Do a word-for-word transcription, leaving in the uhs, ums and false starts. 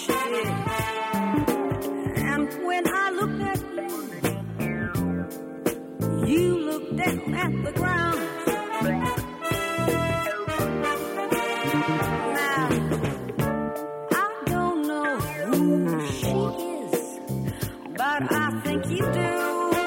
And when I looked at you, you looked down at the ground.